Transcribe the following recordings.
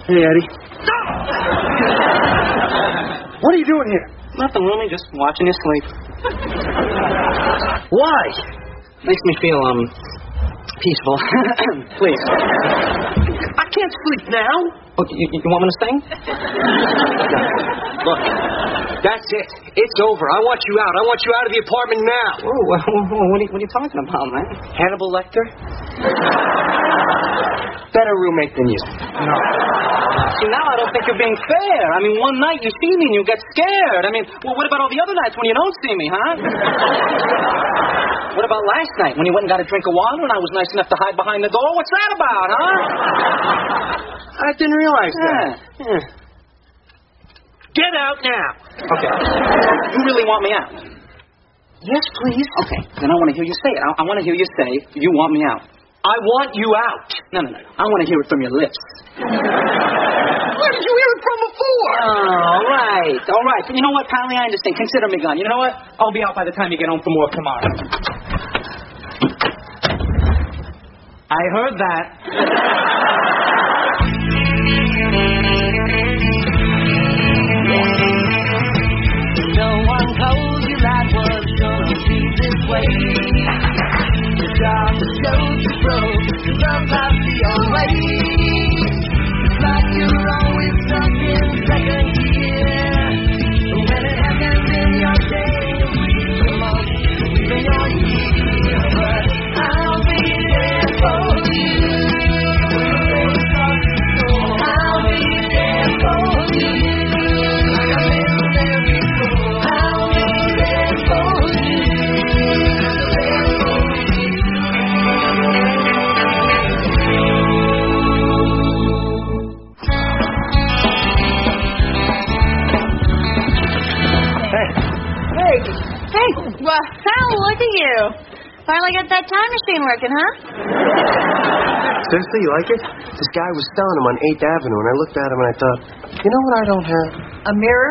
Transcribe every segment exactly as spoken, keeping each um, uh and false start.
Hey, Eddie. What are you doing here? Nothing, Rumi. Just watching you sleep. Why? Makes me feel, um, peaceful. Please. I can't sleep now. Oh, you, you want me to sing? Look, that's it. It's over. I want you out. I want you out of the apartment now. Whoa, whoa, whoa, what, are you, what are you talking about, man? Hannibal Lecter? Better roommate than you. No. See, now I don't think you're being fair. I mean, one night you see me and you get scared. I mean, well, what about all the other nights when you don't see me, huh? What about last night when you went and got a drink of water and I was nice enough to hide behind the door? What's that about, huh? I didn't realize Yeah. that. Yeah. Get out now. Okay. You really want me out? Yes, please. Okay. Then I want to hear you say it. I, I want to hear you say, you want me out. I want you out. No, no, no. I want to hear it from your lips. Where did you hear it from before? Oh, all right. All right. But you know what, Pally? I understand. Consider me gone. You know what? I'll be out by the time you get home from work tomorrow. I heard that. No one told you life was gonna be this way. The job that showed you broke, love life the old way. It's like you're always stuck in second gear. When it happens in your day, the most in your year. But I'll be there for you. I'll be there for you. Like I've been there before. I'll be there for you. There for you. Hey. Hey, hey, well, Hal, look at you. Finally got that time machine working, huh? Seriously, you like it? This guy was selling them on eighth avenue, and I looked at him and I thought, you know what I don't have? A mirror?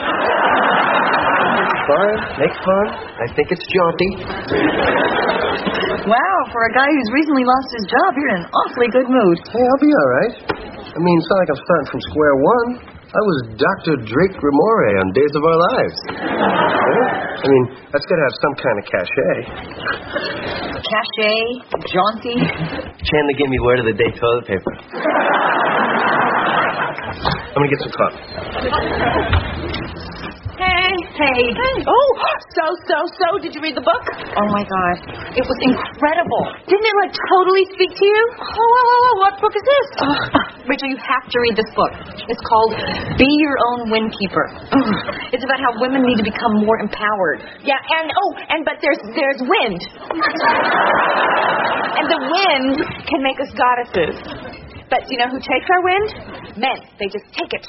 Fine, makes fun. I think it's jaunty. Wow, for a guy who's recently lost his job, you're in an awfully good mood. Hey, I'll be all right. I mean, it's not like I'm starting from square one. I was Doctor Drake Ramore on Days of Our Lives. Yeah? I mean, that's got to have some kind of cachet. Cachet, jaunty. Chandler gave me word of the day toilet paper. I'm going to get some coffee. Hey, hey. Oh, so, so, so, did you read the book? Oh, my God. It was incredible. Didn't it, like, totally speak to you? Oh, whoa, whoa, whoa, what book is this? Oh, Rachel, you have to read this book. It's called Be Your Own Windkeeper. It's about how women need to become more empowered. Yeah, and, oh, and, but there's, there's wind. And the wind can make us goddesses. But you know who takes our wind? Men. They just take it.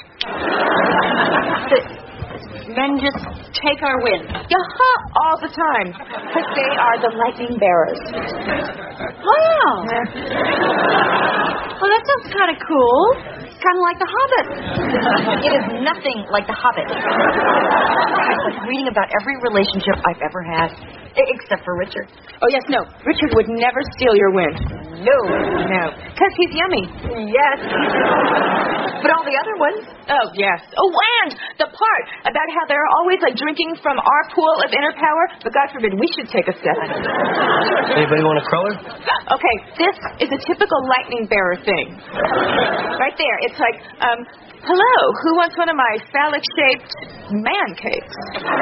The, Men just take our wind. Yaha! All the time. Because they are the lightning bearers. Wow. Well, that sounds kind of cool. Kind of like The Hobbit. It is nothing like The Hobbit. It's like reading about every relationship I've ever had. Except for Richard. Oh, yes, no. Richard would never steal your wind. No. No. Because he's yummy. Yes. But all the other ones. Oh, yes. Oh, and the part about how they're always, like, drinking from our pool of inner power. But God forbid we should take a step. Anybody want a cruller? Okay, this is a typical lightning bearer thing. Right there. It's like, um, hello, who wants one of my phallic-shaped man cakes?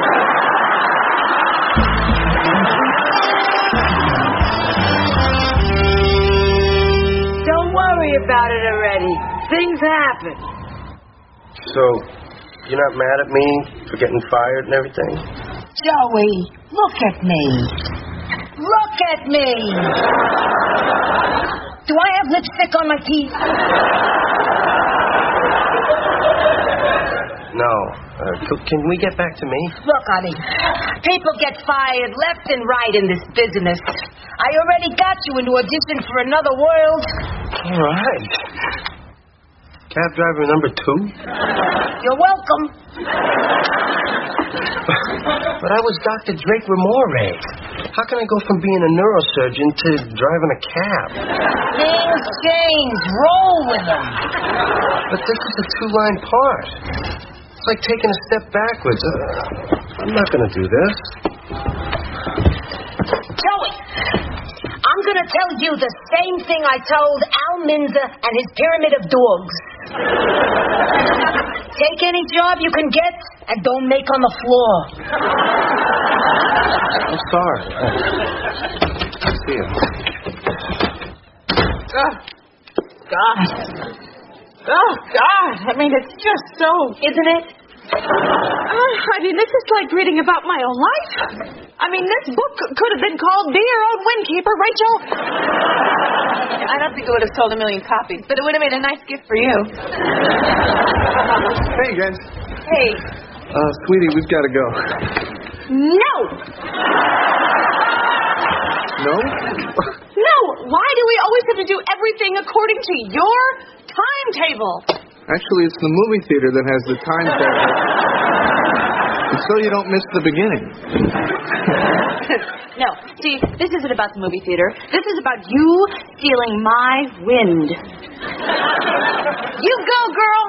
Don't worry about it already. Things happen. So, you're not mad at me for getting fired and everything? Joey, look at me. Look at me. Do I have lipstick on my teeth? No. Uh, c- can we get back to me? Look, honey, people get fired left and right in this business. I already got you into audition for Another World. All right. Cab driver number two? You're welcome. But I was Doctor Drake Ramore. How can I go from being a neurosurgeon to driving a cab? Things change. Roll with them. But this is a two-line part. It's like taking a step backwards. Uh, I'm not going to do this. Joey, I'm going to tell you the same thing I told Al Minza and his pyramid of dogs. Take any job you can get and don't make on the floor. I'm sorry. Oh. See you. Oh, God. Oh, God. I mean, it's just so... Isn't it? Uh, I mean, this is like reading about my own life. I mean, this book could have been called Be Your Own Windkeeper, Rachel. I don't think it would have sold a million copies, but it would have made a nice gift for you. Hey, guys. Hey. Uh, sweetie, we've got to go. No! No? No! Why do we always have to do everything according to your timetable? Actually, it's the movie theater that has the timetable. And so you don't miss the beginning. No, see, this isn't about the movie theater. This is about you stealing my wind. You go, girl!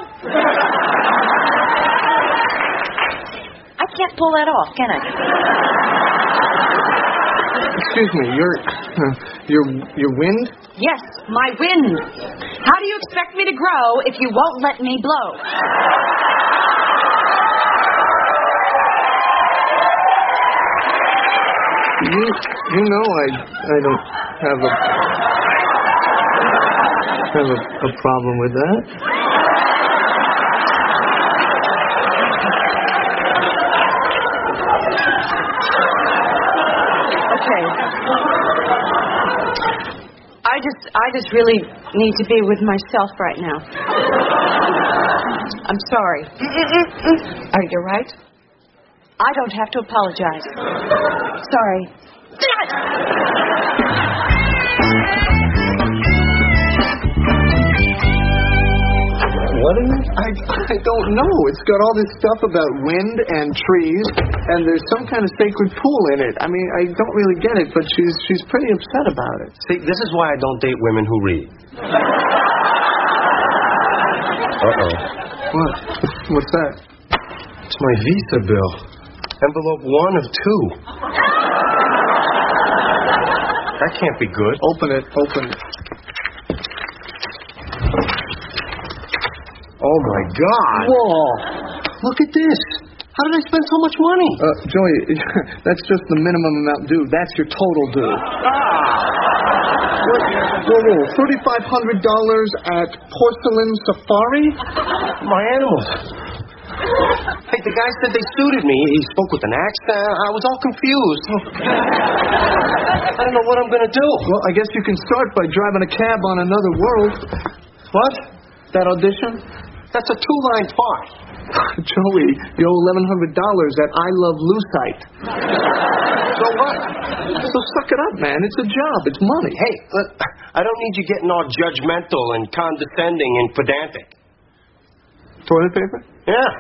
I can't pull that off, can I? Excuse me, your, uh, your, your wind? Yes, my wind. How do you expect me to grow if you won't let me blow? You, you know I, I don't have a, have a, a problem with that. Okay. I just, I just really need to be with myself right now. I'm sorry. Are you right? I don't have to apologize. Sorry. What is it? I, I don't know. It's got all this stuff about wind and trees, and there's some kind of sacred pool in it. I mean, I don't really get it, but she's she's pretty upset about it. See, this is why I don't date women who read. Uh-oh. What? What's that? It's my visa bill. Envelope one of two. That can't be good. Open it. Open it. Oh, my God. Whoa. Look at this. How did I spend so much money? Uh, Joey, that's just the minimum amount due. That's your total due. Ah. What? Whoa, whoa. thirty-five hundred dollars at Porcelain Safari? My animals. Hey, the guy said they suited me. He spoke with an accent. I was all confused. I don't know what I'm going to do. Well, I guess you can start by driving a cab on Another World. What? That audition? That's a two-line part. Joey, you owe eleven hundred dollars at I Love Lucite. So what? So suck it up, man. It's a job. It's money. Hey, look, I don't need you getting all judgmental and condescending and pedantic. Toilet paper? Yeah.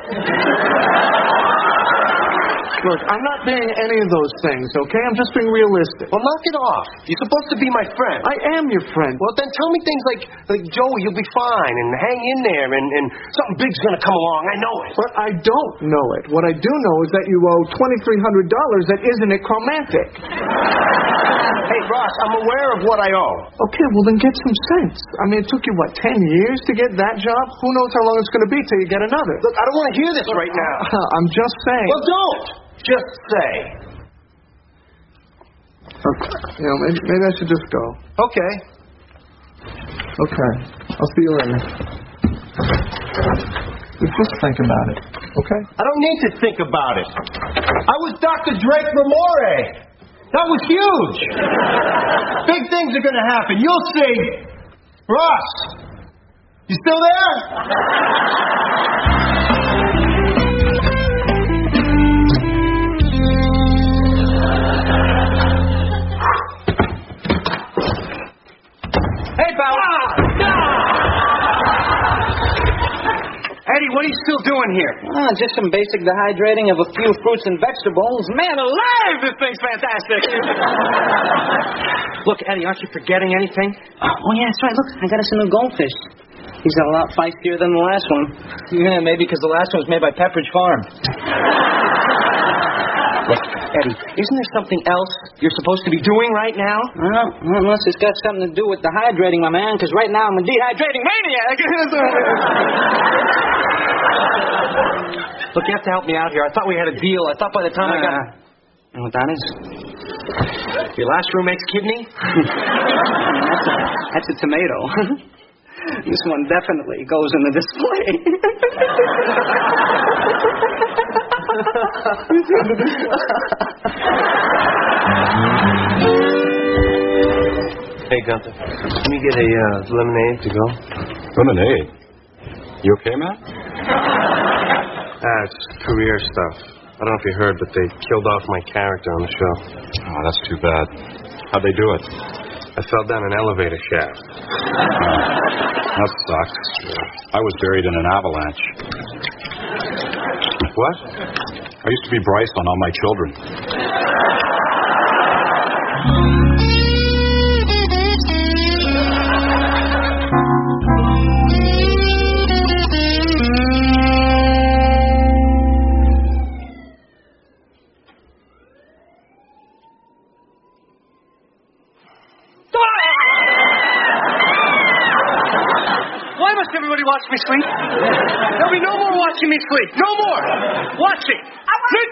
Look, I'm not being any of those things, okay? I'm just being realistic. Well, knock it off. You're supposed to be my friend. I am your friend. Well, then tell me things like, like Joey, you'll be fine, and hang in there, and, and something big's going to come along. I know it. But I don't know it. What I do know is that you owe twenty-three hundred dollars that isn't chromantic. Hey, Ross, I'm aware of what I owe. Okay, well, then get some sense. I mean, it took you, what, ten years to get that job? Who knows how long it's going to be till you get another? Look, I don't want to hear this right now. I'm just saying. Well, don't. Just say. Okay. You know, maybe, maybe I should just go. Okay. Okay. I'll see you later. Just think about it, okay? I don't need to think about it. I was Doctor Drake Ramore. That was huge. Big things are going to happen. You'll see. Ross, you still there? Hey, pal. Ah, no. Eddie, what are you still doing doing here? Ah, just some basic dehydrating of a few fruits and vegetables. Man alive, this thing's fantastic. Look, Eddie, aren't you forgetting anything? Oh, yeah, that's right. Look, I got us a new goldfish. He's got a lot feistier than the last one. Yeah, maybe because the last one was made by Pepperidge Farm. Look, Eddie, isn't there something else you're supposed to be doing right now? Well, unless it's got something to do with dehydrating, my man, because right now I'm a dehydrating maniac. Look, you have to help me out here. I thought we had a deal. I thought by the time uh, I got... You know what that is? Your last roommate's kidney? that's, a, that's a tomato. This one definitely goes in the display. Hey, Gunther, can you get a uh, lemonade to go? Lemonade? You okay, man? Ah, it's career stuff. I don't know if you heard, but they killed off my character on the show. Oh, that's too bad. How'd they do it? I fell down an elevator shaft. Oh, that sucks. I was buried in an avalanche. What? I used to be Bryce on All My Children. Watch me sleep. There'll be no more watching me sleep. No more. Watching. Sleep.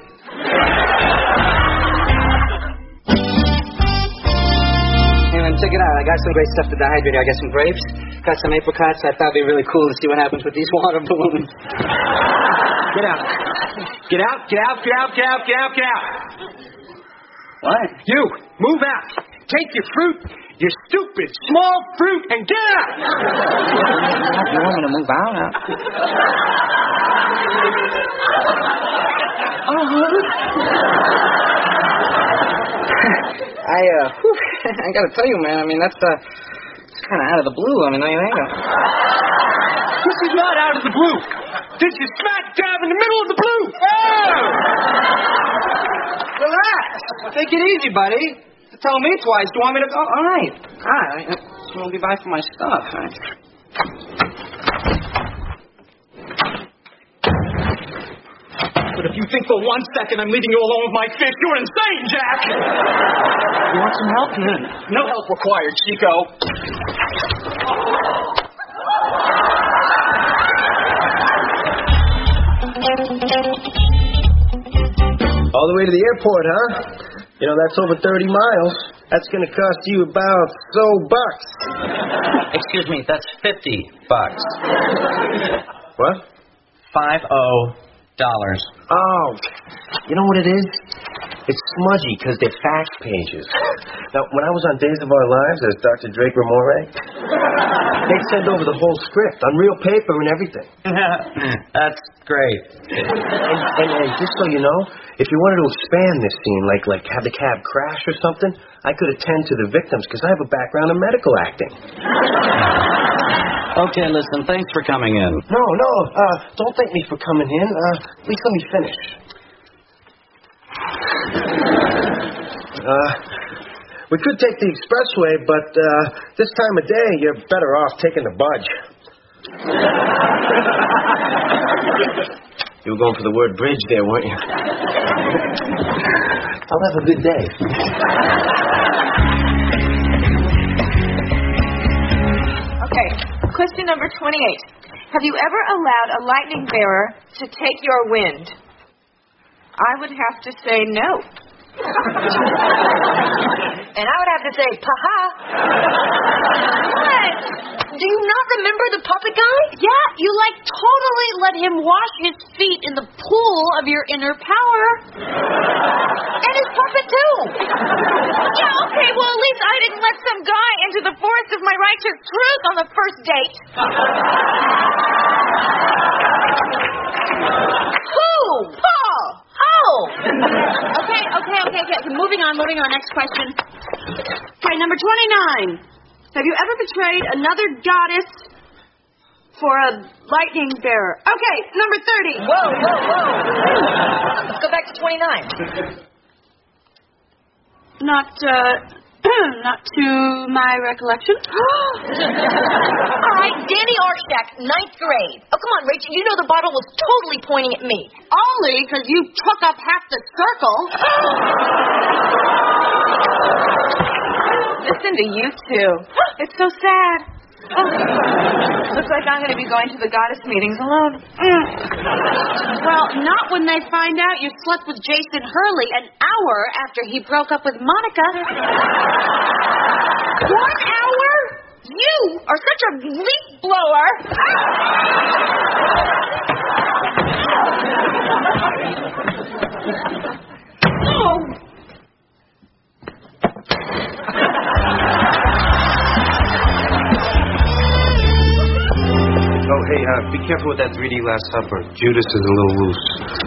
Hey, man, check it out. I got some great stuff to dehydrate here. I got some grapes, got some apricots. I thought it'd be really cool to see what happens with these water balloons. Get out. Get out, get out, get out, get out, get out, get out. What? You, move out. Take your fruit, your stupid small fruit, and get out. You want me to move out? Huh? Oh. I, uh, whew, I gotta tell you, man, I mean, that's, uh, it's kind of out of the blue. I mean, don't you think? This is not out of the blue. This is smack dab in the middle of the blue. Oh! Relax. Take it easy, buddy. Tell me twice. Do you want me to go? All right. All right. I'm going to be by for my stuff. All right. But if you think for one second I'm leaving you alone with my fish, you're insane, Jack! You want some help? No help required, Chico. All the way to the airport, huh? You know, that's over thirty miles. That's going to cost you about so bucks. Excuse me, that's fifty bucks. What? Five oh dollars. Oh, you know what it is? It's smudgy because they're fax pages. Now, when I was on Days of Our Lives as Doctor Drake Ramore, they'd send over the whole script on real paper and everything. That's great. And, and, and just so you know, if you wanted to expand this scene, like like have the cab crash or something, I could attend to the victims because I have a background in medical acting. Okay, listen, thanks for coming in. No, no, uh, don't thank me for coming in. Uh, at least let me finish. Uh, we could take the expressway, but uh, this time of day, you're better off taking the budge. You were going for the word bridge there, weren't you? I'll have a good day. Okay, question number twenty-eight. Have you ever allowed a lightning bearer to take your wind? I would have to say no. And I would have to say, pa-ha. What? Do you not remember the puppet guy? Yeah, you, like, totally let him wash his feet in the pool of your inner power. And his puppet, too. Yeah, okay, well, at least I didn't let some guy into the forest of my righteous truth on the first date. Who? Paul. Oh. Okay, okay, okay, okay. Moving on, moving on. Next question. Okay, number twenty-nine. Have you ever betrayed another goddess for a lightning bearer. Okay, number thirty. Whoa, whoa, whoa. Let's go back to twenty-nine. Not, uh, not to my recollection. All right, Danny Arshak, ninth grade. Oh, come on, Rachel. You know the bottle was totally pointing at me. Only because you took up half the circle. Listen to you two. It's so sad. Oh. Looks like I'm going to be going to the goddess meetings alone. Mm. Well, not when they find out you slept with Jason Hurley an hour after he broke up with Monica. One hour? You are such a leaf blower. Oh. Oh, hey, uh, be careful with that three D Last Supper. Judas is a little loose.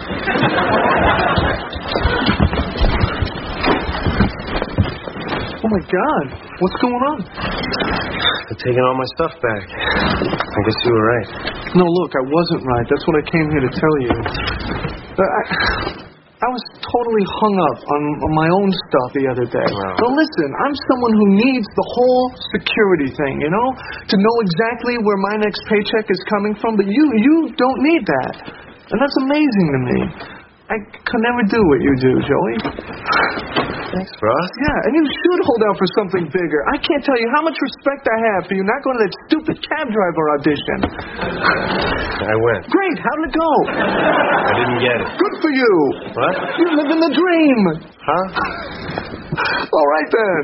Oh, my God. What's going on? They're taking all my stuff back. I guess you were right. No, look, I wasn't right. That's what I came here to tell you. But I, I was totally hung up on, on my own stuff the other day. Wow. But listen, I'm someone who needs the whole security thing, you know? To know exactly where my next paycheck is coming from. But you, you don't need that. And that's amazing to me. I could never do what you do, Joey. Thanks, Ross. Yeah, and you should hold out for something bigger. I can't tell you how much respect I have for you not going to that stupid cab driver audition. I went. Great, how did it go? I didn't get it. Good for you. What? You live in the dream. Huh? All right, then.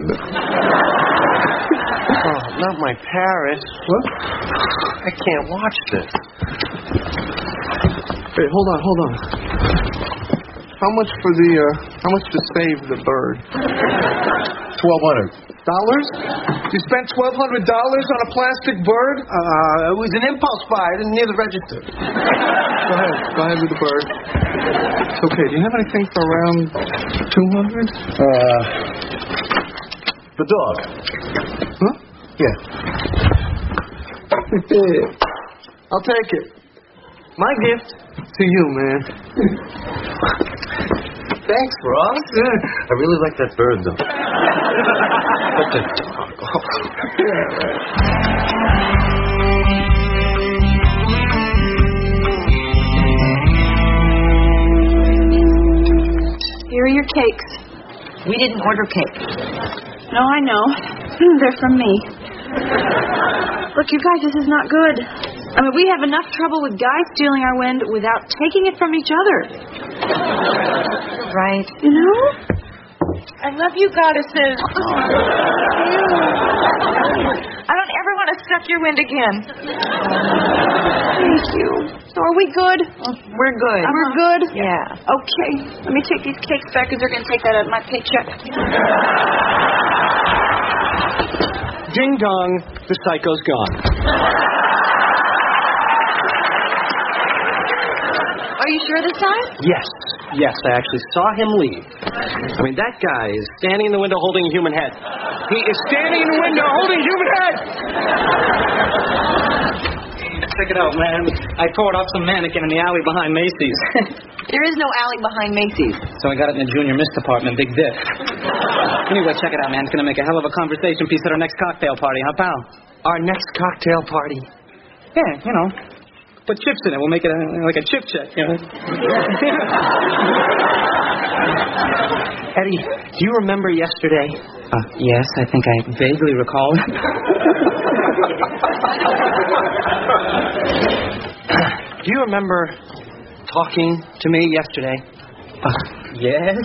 Oh, not my parrot. What? I can't watch this. Hey, hold on, hold on. How much for the, uh, how much to save the bird? Twelve hundred. Dollars? You spent twelve hundred dollars on a plastic bird? Uh, it was an impulse buy. I didn't near the register. Go ahead. Go ahead with the bird. It's okay. Do you have anything for around two hundred? Uh, the dog. Huh? Yeah. I'll take it. My gift to you, man. Thanks, Ross. Yeah. I really like that bird, though. But the dog. Here are your cakes. We didn't order cake. No, I know. They're from me. Look, you guys, this is not good. I mean, we have enough trouble with guys stealing our wind without taking it from each other. Right. You know? I love you, goddesses. Oh. I don't ever want to suck your wind again. Thank you. So are we good? We're good. Uh, we're good? Yeah. Okay. Let me take these cakes back because they're going to take that out of my paycheck. Ding dong, the psycho's gone. Are you sure this time? Yes, yes, I actually saw him leave. I mean, that guy is standing in the window holding a human head. He is standing in the window holding a human head! Check it out, man. I tore off some mannequin in the alley behind Macy's. There is no alley behind Macy's. So I got it in the junior miss department, big dick. Anyway, check it out, man. It's going to make a hell of a conversation piece at our next cocktail party, huh, pal? Our next cocktail party. Yeah, you know. Put chips in it. We'll make it a, like a chip check, you know. Eddie, do you remember yesterday? Uh, yes, I think I vaguely recall. Do you remember talking to me yesterday? Uh, yes.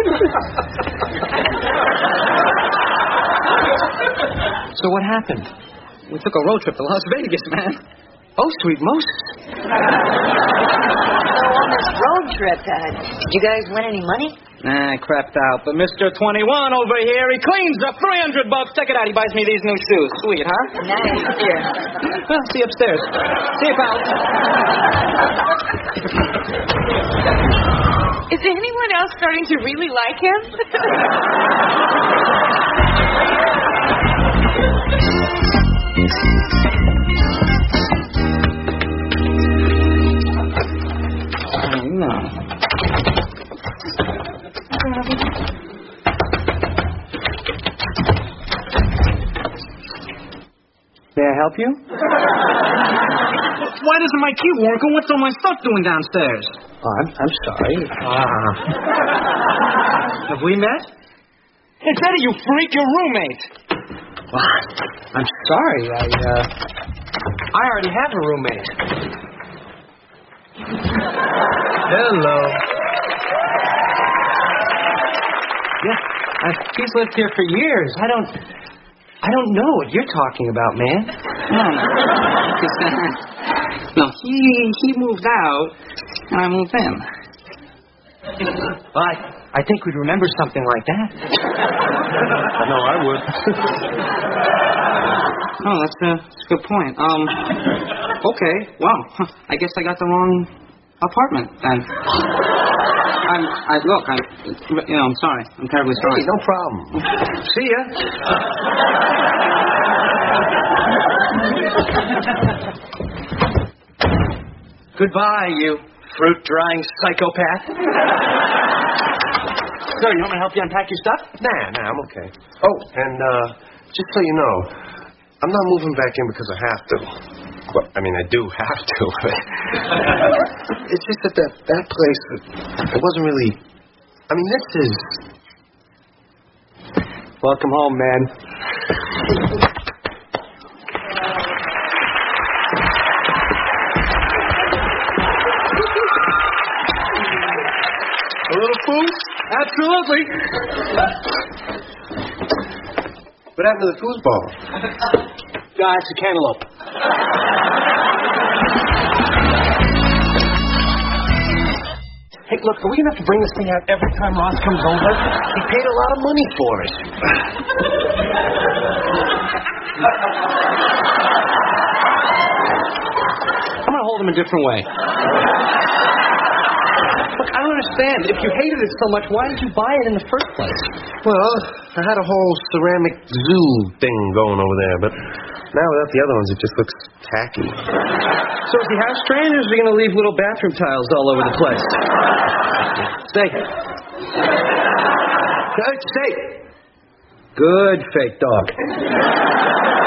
So what happened? We took a road trip to Las Vegas, man. Oh, sweet Moses. So on this road trip, uh, did you guys win any money? Nah, I crapped out. But Mister twenty-one over here, he cleans up three hundred bucks. Check it out. He buys me these new shoes. Sweet, huh? Nice. Here. Well, see you upstairs. See you, pal. Is anyone else starting to really like him? May I help you? Why doesn't my key work, and what's all my stuff doing downstairs? Oh, I'm, I'm sorry. Ah. Have we met? It's Eddie, you freak, your roommate. Well, I'm sorry. I, uh... I already have a roommate. Hello. Yeah, I, he's lived here for years. I don't... I don't know what you're talking about, man. No, no, he he moved out, and I moved in. Well, I, I think we'd remember something like that. No, I would. Oh, that's a, that's a good point. Um, okay, well, I guess I got the wrong apartment then. I'm, I, look, I, you know, I'm sorry. I'm terribly sorry. Hey, no problem. See ya. Goodbye, you fruit-drying psychopath. So, you want me to help you unpack your stuff? Nah, nah, I'm okay. Oh, and uh, just so you know, I'm not moving back in because I have to. Well, I mean, I do have to. It's just that that, that place, it wasn't really... I mean, this is... Welcome home, man. A little food? Absolutely. What happened to the foosball? Uh, it's a cantaloupe. Hey, look, are we going to have to bring this thing out every time Ross comes over? He paid a lot of money for it. I'm going to hold him a different way. Look, I don't understand. If you hated it so much, why did you buy it in the first place? Well, I had a whole ceramic zoo thing going over there, but now without the other ones, it just looks tacky. So if you have strangers, you're going to leave little bathroom tiles all over the place. Stay. Good, stay. Good, fake dog.